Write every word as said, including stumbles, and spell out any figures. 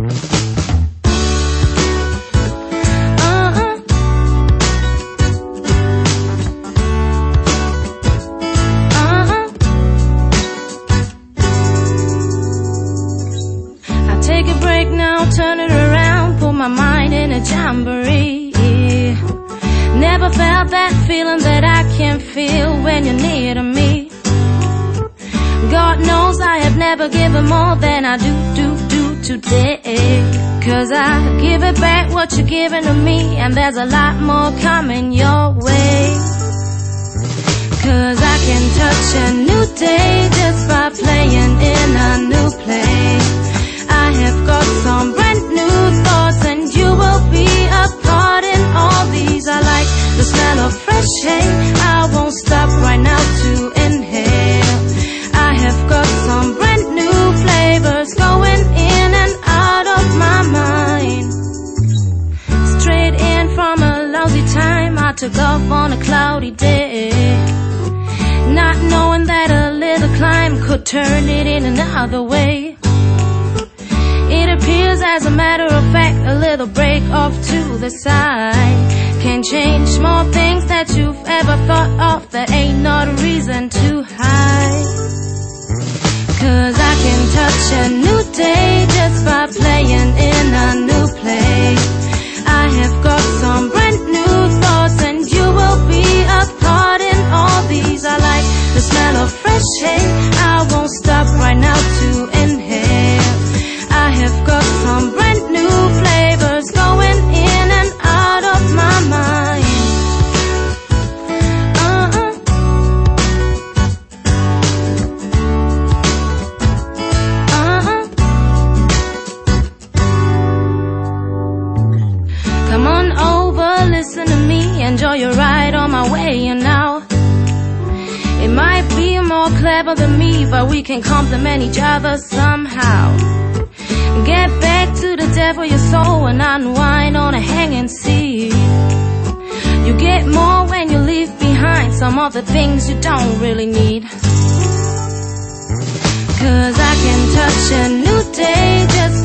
Take a break now, turn it around, put my mind in a jamboree. Never felt that feeling that I can feel when you're near to me. God knows I have never given more than I do, do, do today. Cause I give it back what you're giving to me, and there's a lot more coming your way. Cause I can touch a new day just by playing in a new place. I have got some brand new thoughts, and you will be a part in all these. I like the smell of fresh hay, I won't stop right now to inhale. I have got some brand new flavors going in and out of my mind. Straight in from a lousy time, I took off on a cloudy day, not knowing that a little climb could turn it in another way. It appears as a matter of fact, a little break off to the side can change more things that you've ever thought of. There ain't no reason to hide. Cause I can touch a new day just by playing in a new place. I have got some brand new thoughts, and you will be a part in all these. I like the smell of fresh hay, I won't stop right now to inhale. I have got some brand new flavors going in and out of my mind. Uh-uh. Uh-uh. Come on over, listen to me, enjoy your ride on my way, you know. It might be more clever than me, but we can complement each other somehow. Get back to the depth of your soul and unwind on a hanging seat. You get more when you leave behind some of the things you don't really need. Cause I can touch a new day just